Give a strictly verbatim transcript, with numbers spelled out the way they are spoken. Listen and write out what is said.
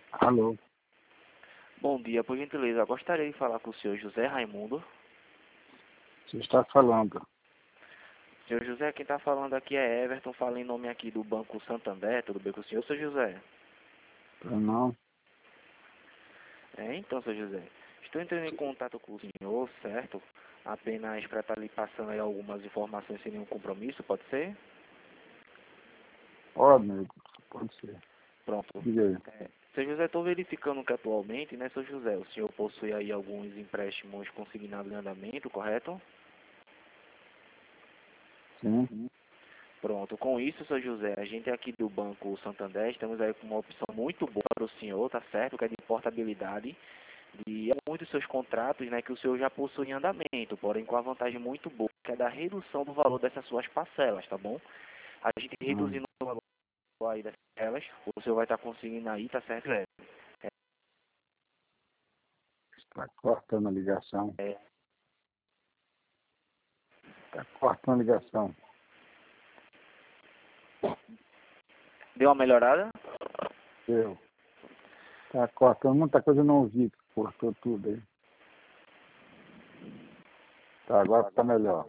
Alô, Bom dia, por gentileza, eu gostaria de falar com o senhor José Raimundo. você está falando? Senhor José, quem está falando aqui é Everton, fala em nome aqui do Banco Santander, tudo bem com o senhor, senhor José? Eu não. É, então, senhor José, estou entrando em contato com o senhor, certo? Apenas para estar lhe passando aí algumas informações sem nenhum compromisso, pode ser? Pode, amigo, pode ser. Pronto. Diga aí. É, senhor José, estou verificando que atualmente, né, senhor José, o senhor possui aí alguns empréstimos consignados em andamento, correto? Sim. Pronto, com isso, senhor José, a gente aqui do Banco Santander estamos aí com uma opção muito boa para o senhor, tá certo? Que é de portabilidade de alguns dos seus contratos, né, que o senhor já possui em andamento, porém com a vantagem muito boa, que é da redução do valor dessas suas parcelas, tá bom? A gente Hum, reduzindo o valor aí dessas parcelas, o senhor vai estar conseguindo aí, tá certo? É, está cortando a ligação. é, Está cortando a ligação. deu uma melhorada? Eu. Está cortando muita coisa, eu não ouvi, cortou tudo aí. Tá, agora está melhor.